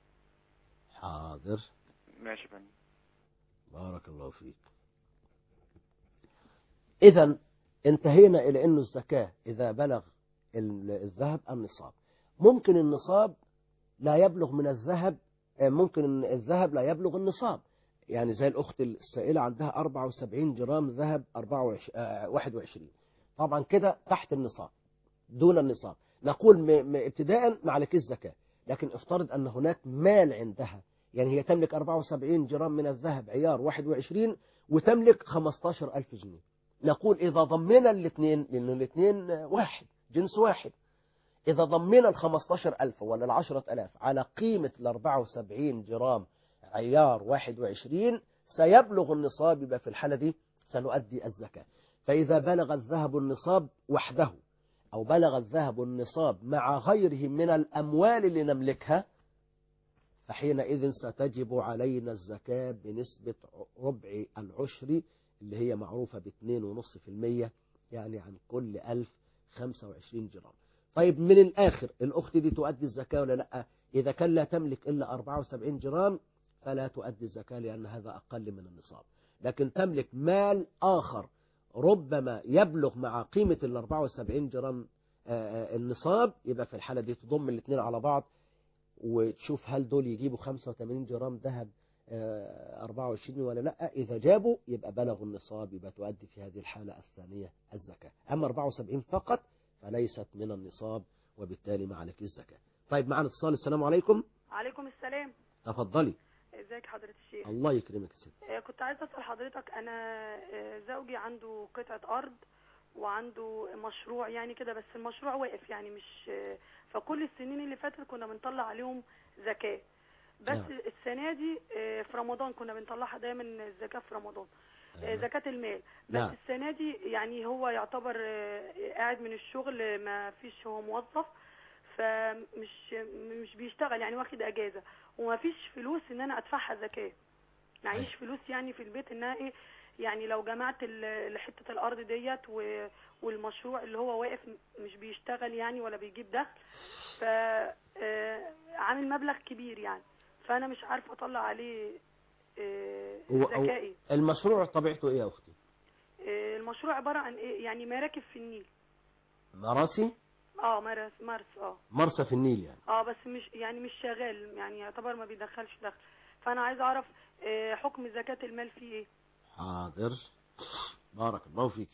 حاضر. ماشي يا فندم. بارك الله فيك. إذا انتهينا إلى أنه الزكاة إذا بلغ الذهب النصاب. ممكن النصاب لا يبلغ من الذهب، ممكن الذهب لا يبلغ النصاب. يعني زي الأخت السائلة عندها 74 جرام ذهب 21، طبعا كده تحت النصاب دون النصاب. نقول ابتداء ما عليكش الزكاة، لكن افترض أن هناك مال عندها، يعني هي تملك 74 جرام من الذهب عيار 21 وتملك 15,000 جنيه. نقول إذا ضمنا الاثنين، لأن الاثنين واحد جنس واحد، إذا ضمنا 15,000 ولا 10,000 على قيمة 74 جرام عيار 21 سيبلغ النصاب. يبقى في الحالة دي سنؤدي الزكاة. فإذا بلغ الذهب النصاب وحده أو بلغ الذهب النصاب مع غيره من الأموال اللي نملكها، فحينئذ ستجب علينا الزكاة بنسبة ربع العشر اللي هي معروفة ب2.5%، يعني عن كل 1000 25 جرام. طيب من الآخر الأخت دي تؤدي الزكاة ولا لا؟ إذا كان لا تملك إلا 74 جرام فلا تؤدي الزكاة لأن هذا أقل من النصاب. لكن تملك مال آخر ربما يبلغ مع قيمة 74 جرام النصاب، يبقى في الحالة دي تضم الاثنين على بعض وتشوف هل دول يجيبوا 85 جرام ذهب 24 ولا لا. إذا جابوا يبقى بلغوا النصاب، يبقى تؤدي في هذه الحالة الثانية الزكاة. أما 74 فقط فليست من النصاب وبالتالي ما عليك الزكاة. طيب معنا اتصال. السلام عليكم. عليكم السلام. تفضلي. ازيك حضرة الشيخ؟ الله يكرمك يا ست. كنت عايزة أسأل حضرتك، أنا زوجي عنده قطعة أرض وعنده مشروع يعني كده، بس المشروع واقف يعني مش، فكل السنين اللي فاتت كنا بنطلع عليهم زكاة، بس السنة دي في رمضان كنا بنطلعها دايما الزكاة في رمضان، زكاة المال. بس السنة دي يعني هو يعتبر قاعد من الشغل، ما فيش، هو موظف فمش بيشتغل يعني، واخد اجازة، وما فيش فلوس ان انا ادفعها زكاة، معيش فلوس يعني في البيت انها ايه يعني. لو جمعت حتة الارض ديت والمشروع اللي هو واقف مش بيشتغل يعني ولا بيجيب دخل، ف عامل مبلغ كبير يعني، فانا مش عارفه اطلع عليه زكاة ايه. المشروع طبيعته ايه يا اختي؟ المشروع عبارة عن ايه يعني؟ مراكب في النيل. مراسي؟ مرسى في النيل يعني. بس مش يعني مش شغال يعني، يعتبر ما بيدخلش دخل، فانا عايز اعرف حكم زكاة المال فيه ايه. حاضر، بارك الله فيك.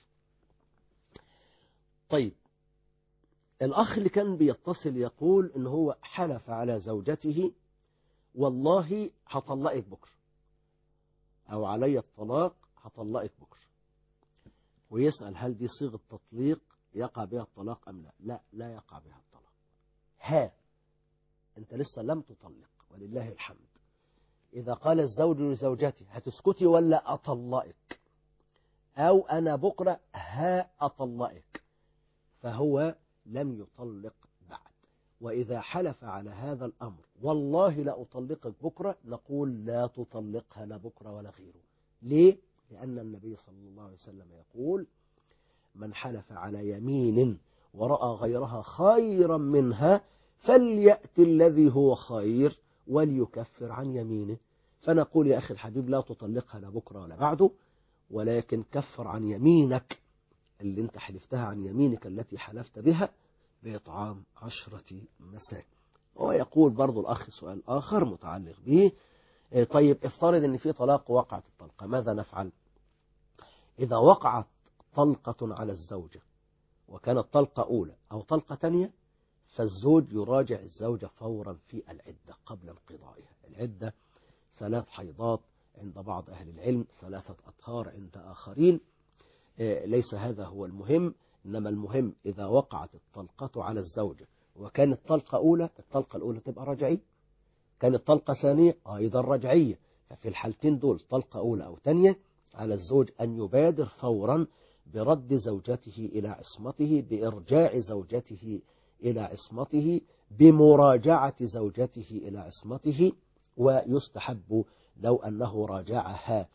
طيب الاخ اللي كان بيتصل يقول ان هو حلف على زوجته والله هطلقك بكره او علي الطلاق هطلقك بكره، ويسأل هل دي صيغة تطليق يقع بها الطلاق أم لا؟ لا يقع بها الطلاق. أنت لسه لم تطلق ولله الحمد. إذا قال الزوج لزوجته هتسكتي ولا أطلقك، أو أنا بكرة أطلقك، فهو لم يطلق بعد. وإذا حلف على هذا الأمر والله لا أطلقك بكرة، نقول لا تطلقها لا بكرة ولا غيره. ليه؟ لأن النبي صلى الله عليه وسلم يقول من حلف على يمين ورأى غيرها خيرا منها فليأتي الذي هو خير وليكفر عن يمينه. فنقول يا أخي الحبيب لا تطلقها لا بكرة ولا بعده، ولكن كفر عن يمينك اللي انت حلفتها، عن يمينك التي حلفت بها، بإطعام 10 مساكين. ويقول برضو الأخ سؤال آخر متعلق به، طيب افترض ان في طلاق وقعت الطلقة، ماذا نفعل؟ إذا وقعت طلقة على الزوجة وكانت طلقة أولى أو طلقة تانية، فالزوج يراجع الزوجة فورا في العدة قبل انقضائها. العدة 3 حيضات عند بعض أهل العلم، 3 أطهار عند آخرين. ليس هذا هو المهم، إنما المهم إذا وقعت الطلقة على الزوجة وكانت طلقة أولى، الطلقة الأولى تبقى رجعية، كانت طلقة ثانية أيضا رجعية. ففي الحالتين دول طلقة أولى أو ثانية، على الزوج أن يبادر فورا برد زوجته إلى عصمته، بإرجاع زوجته إلى عصمته، بمراجعة زوجته إلى عصمته. ويستحب لو أنه راجعها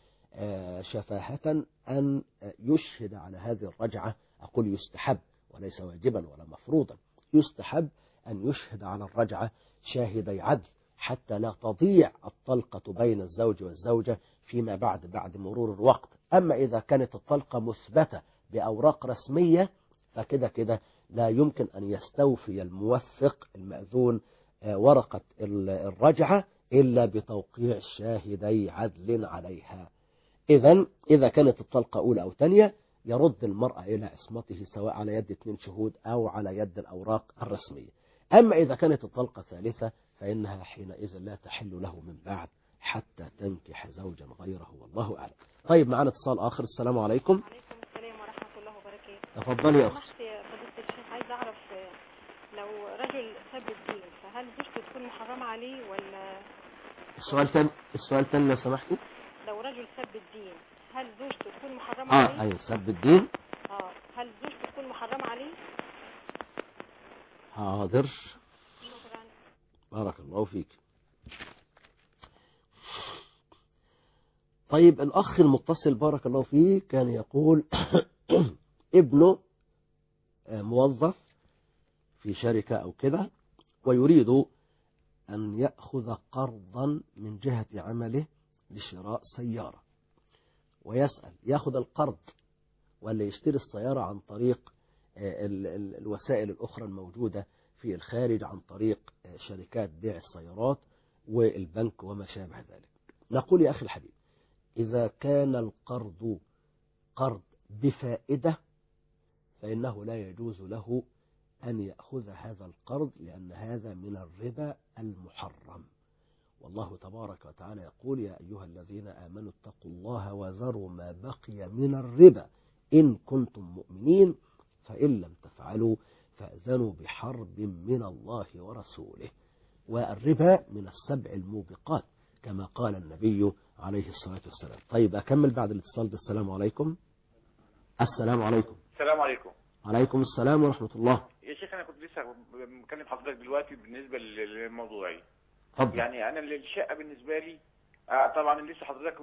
شفاهة أن يشهد على هذه الرجعة. أقول يستحب وليس واجبا ولا مفروضا، يستحب أن يشهد على الرجعة شاهدي عدل حتى لا تضيع الطلقة بين الزوج والزوجة فيما بعد مرور الوقت. أما إذا كانت الطلقة مثبتة بأوراق رسمية فكده لا يمكن أن يستوفي الموثق المأذون ورقة الرجعة إلا بتوقيع شاهدي عدل عليها. إذا كانت الطلقة أولى أو ثانية يرد المرأة إلى عصمته سواء على يد 2 شهود أو على يد الأوراق الرسمية. أما إذا كانت الطلقة ثالثة فإنها حينئذ لا تحل له من بعد حتى تنكح زوجا غيره، والله أعلم. طيب معنا اتصال آخر. السلام عليكم. وعليكم السلام ورحمة الله وبركاته. تفضلي يا أخت. فضيلة الشيخ، عايز أعرف لو رجل سب الدين فهل زوجته تكون محرمة عليه ولا؟ السؤال تاني لو سمحتي. لو رجل سب الدين هل زوجته تكون محرمة عليه؟ أيوة سب الدين. هل زوجته تكون محرمة عليه؟ حاضر. شكرا. بارك الله فيك. طيب الأخ المتصل بارك الله فيه كان يقول ابنه موظف في شركة أو كده، ويريد أن يأخذ قرضا من جهة عمله لشراء سيارة، ويسأل يأخذ القرض ولا يشتري السيارة عن طريق الوسائل الأخرى الموجودة في الخارج، عن طريق شركات بيع السيارات والبنك وما شابه ذلك. نقول يا أخي الحبيب، إذا كان القرض قرض بفائدة فإنه لا يجوز له أن يأخذ هذا القرض، لأن هذا من الربا المحرم. والله تبارك وتعالى يقول: يا أيها الذين آمنوا اتقوا الله وذروا ما بقي من الربا إن كنتم مؤمنين فإن لم تفعلوا فأذنوا بحرب من الله ورسوله. والربا من السبع الموبقات كما قال النبي عليه الصلاة والسلام. طيب أكمل بعد الاتصال ده. السلام عليكم. السلام عليكم. السلام عليكم. عليكم السلام ورحمة الله. يا شيخ أنا كنت لسه مكلم حضرتك دلوقتي بالنسبة للموضوعي. اتفضل. يعني أنا الشقة بالنسبة لي طبعا لسه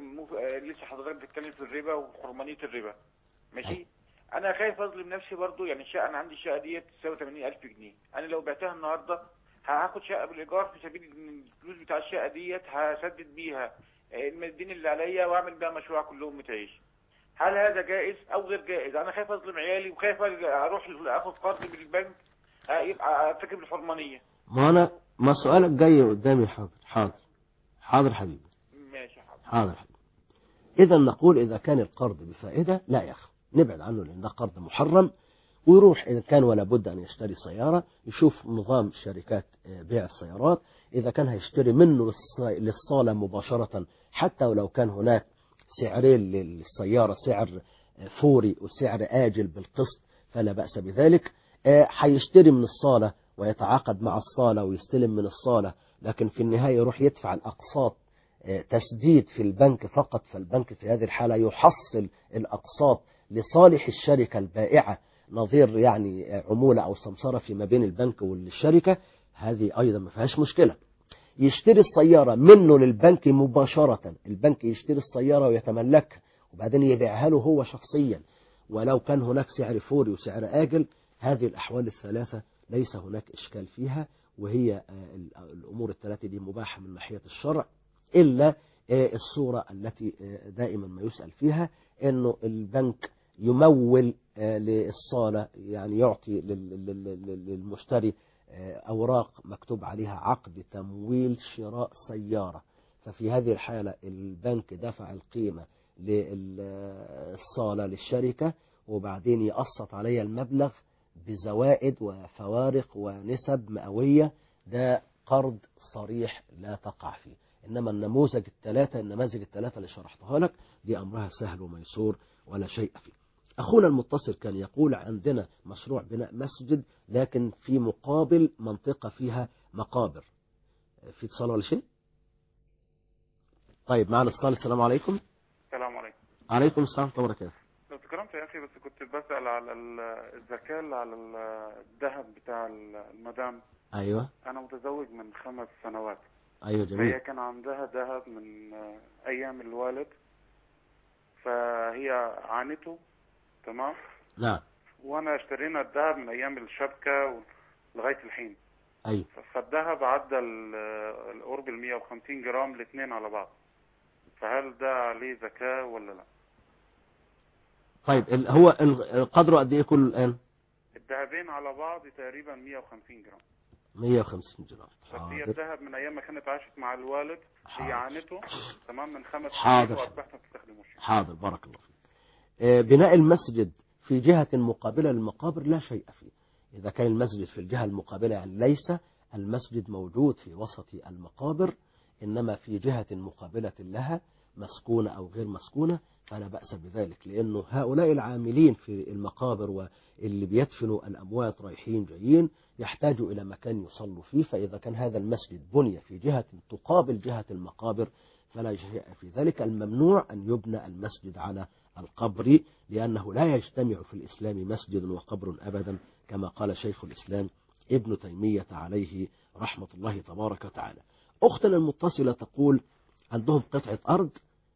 حضرتك بتتكلم في الربا وحرمانية الربا، ماشي. أنا خايف أظلم نفسي برضو. يعني الشقة، أنا عندي الشقة ديت تساوي 80,000 جنيه. أنا لو بعتها النهاردة هاخد شقة بالإيجار في سبيل إن الفلوس بتاع الشقة ديت هسدد بيها الدين اللي عليا وأعمل بيها مشروع كلهم متعيش. هل هذا جائز أو غير جائز؟ أنا خايف أظلم عيالي وخايف أروح أخذ قرض من البنك يبقى أرتكب الحرمانية. ما سؤالك جاي قدامي. حاضر حبيبي. ماشي حاضر حبيبي. إذا نقول إذا كان القرض بفائدة لا يأخذ، نبعد عنه لأن ده قرض محرم، ويروح إذا كان ولا بد أن يشتري سيارة يشوف نظام شركات بيع السيارات. إذا كان هيشتري منه للصالة مباشرة، حتى ولو كان هناك سعرين للسيارة، سعر فوري وسعر آجل بالقسط، فلا بأس بذلك. هيشتري من الصالة ويتعاقد مع الصالة ويستلم من الصالة، لكن في النهاية يروح يدفع الأقساط تسديد في البنك فقط، فالبنك في هذه الحالة يحصل الأقساط لصالح الشركة البائعة، نظير يعني عمولة أو سمسرة فيما بين البنك والشركة. هذه أيضا ما فيهاش مشكلة. يشتري السيارة منه للبنك مباشرة، البنك يشتري السيارة ويتملكها وبعدين يبيعها له هو شخصيا، ولو كان هناك سعر فوري وسعر آجل. هذه الأحوال الثلاثة ليس هناك إشكال فيها، وهي الأمور الثلاثة دي مباحة من ناحية الشرع، إلا الصورة التي دائما ما يسأل فيها أنه البنك يمول للصالة، يعني يعطي للمشتري أوراق مكتوب عليها عقد تمويل شراء سيارة. ففي هذه الحالة البنك دفع القيمة للصالة للشركة، وبعدين يقسط عليها المبلغ بزوائد وفوارق ونسب مئوية. ده قرض صريح لا تقع فيه. إنما النماذج الثلاثة اللي شرحتها لك دي أمرها سهل وميسور ولا شيء فيه. أخونا المتصل كان يقول عندنا مشروع بناء مسجد، لكن في مقابل منطقة فيها مقابر. في اتصال ولا شيء؟ طيب معنا اتصال. السلام عليكم. السلام عليكم. عليكم السلام ورحمة الله وبركاته. لو تكرمت يا أخي، بس كنت بسأل على الزكاة على الذهب بتاع المدام. أيوة. أنا متزوج من 5 سنوات. أيوة جميل. هي كان عندها ذهب من أيام الوالد، فهي عانته. تمام. نعم. وأنا اشترينا الذهب من أيام الشبكة لغاية الحين. أيوة. فالذهب عدى القرب 150 جرام الاثنين على بعض، فهل ده عليه زكاة ولا لا؟ طيب هو قدره قد ايه كل الآن؟ الذهبين على بعض تقريبا 150 جرام. 150 جرام. هي الذهب من ايام ما كانت عاشت مع الوالد. هي عانته تمام من 5 سنين واصبحت ما تستخدموش. حاضر بارك الله فيك. بناء المسجد في جهة مقابلة للمقابر لا شيء فيه. إذا كان المسجد في الجهة المقابلة يعني ليس المسجد موجود في وسط المقابر، إنما في جهة مقابلة لها مسكونة أو غير مسكونة، فلا بأس بذلك، لأنه هؤلاء العاملين في المقابر واللي بيدفنوا الأموات رايحين جايين يحتاجوا إلى مكان يصلوا فيه. فإذا كان هذا المسجد بني في جهة تقابل جهة المقابر فلا شيء في ذلك. الممنوع أن يبنى المسجد على القبر، لأنه لا يجتمع في الإسلام مسجد وقبر أبدا، كما قال شيخ الإسلام ابن تيمية عليه رحمة الله تبارك وتعالى. أختنا المتصلة تقول عندهم قطعة أرض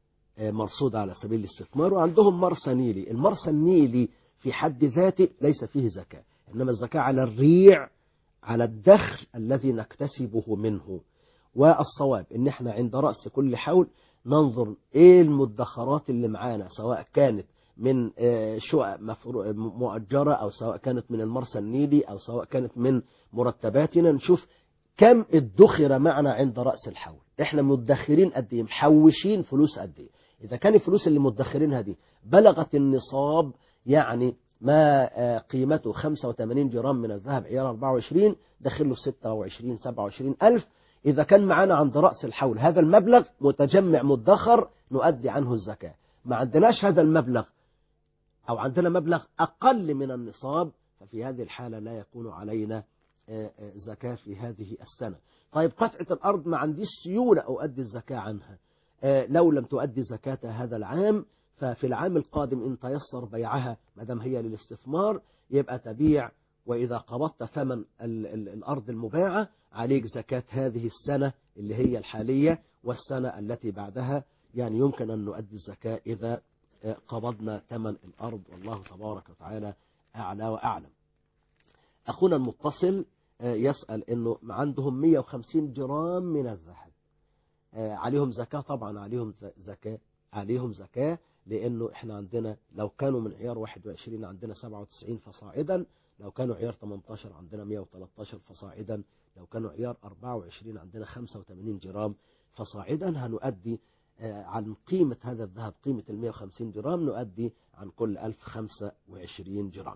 مرصودة على سبيل الاستثمار، وعندهم مرسى نيلي. المرسى النيلي في حد ذاته ليس فيه زكاة، إنما الزكاة على الريع، على الدخل الذي نكتسبه منه. والصواب إن احنا عند رأس كل حول ننظر إيه المدخرات اللي معانا، سواء كانت من شقق مؤجرة، أو سواء كانت من المرسى النيلي، أو سواء كانت من مرتباتنا، نشوف كم ادخر معنا عند رأس الحول. احنا مدخرين قد ايه، محوشين فلوس قد ايه. إذا كان الفلوس اللي مدخرينها دي بلغت النصاب، يعني ما قيمته 85 جرام من الذهب عيار 24، دخله 26-27 ألف. إذا كان معنا عند رأس الحول هذا المبلغ متجمع مدخر نؤدي عنه الزكاة. ما عندناش هذا المبلغ، أو عندنا مبلغ أقل من النصاب، ففي هذه الحالة لا يكون علينا زكاة في هذه السنة. طيب قطعة الأرض ما عنديش سيولة أؤدي الزكاة عنها، لو لم تؤدي زكاة هذا العام ففي العام القادم إن تيسر بيعها، ما دام هي للاستثمار يبقى تبيع، وإذا قبضت ثمن الأرض المباعة عليك زكاة هذه السنة اللي هي الحالية، والسنة التي بعدها، يعني يمكن أن نؤدي الزكاة إذا قبضنا ثمن الأرض، والله تبارك وتعالى أعلى وأعلم. أخونا المتصل يسأل أنه عندهم 150 جرام من الذهب، عليهم زكاة؟ طبعا عليهم زكاة، لأنه إحنا عندنا لو كانوا من عيار 21 عندنا 97 فصاعدا، لو كانوا عيار 18 عندنا 113 فصاعدا، لو كانوا عيار 24 عندنا 85 جرام فصاعدا. هنؤدي عن قيمة هذا الذهب، قيمة 150 جرام، نؤدي عن كل 1025 جرام.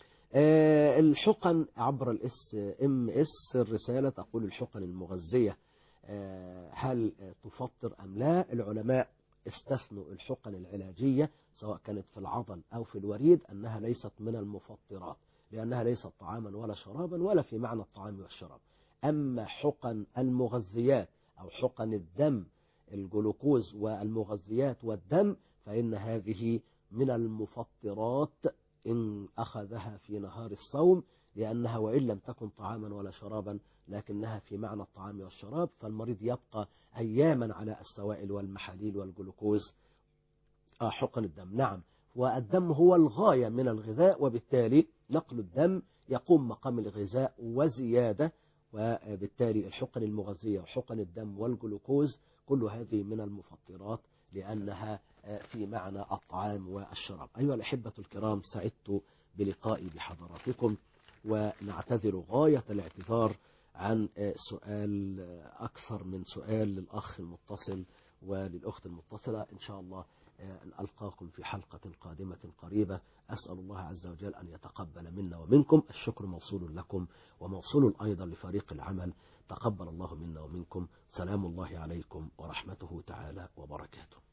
الحقن عبر SMS الرسالة تقول الحقن المغذية هل تفطر أم لا؟ العلماء استثنوا الحقن العلاجية سواء كانت في العضل أو في الوريد أنها ليست من المفطرات، لأنها ليست طعاما ولا شرابا ولا في معنى الطعام والشراب. أما حقن المغذيات أو حقن الدم، الجلوكوز والمغذيات والدم، فإن هذه من المفطرات إن أخذها في نهار الصوم، لأنها وإن لم تكن طعاما ولا شرابا لكنها في معنى الطعام والشراب، فالمريض يبقى أياما على السوائل والمحاليل والجلوكوز. حقن الدم نعم، والدم هو الغاية من الغذاء، وبالتالي نقل الدم يقوم مقام الغذاء وزيادة، وبالتالي الحقن المغذية وحقن الدم والجلوكوز كل هذه من المفطرات لأنها في معنى الطعام والشراب. أيها الأحبة الكرام، سعدت بلقائي بحضراتكم، ونعتذر غاية الاعتذار عن سؤال أكثر من سؤال للأخ المتصل وللأخت المتصلة. إن شاء الله ألقاكم في حلقة قادمة قريبة. أسأل الله عز وجل أن يتقبل منا ومنكم. الشكر موصول لكم وموصول أيضا لفريق العمل. تقبل الله منا ومنكم. سلام الله عليكم ورحمته تعالى وبركاته.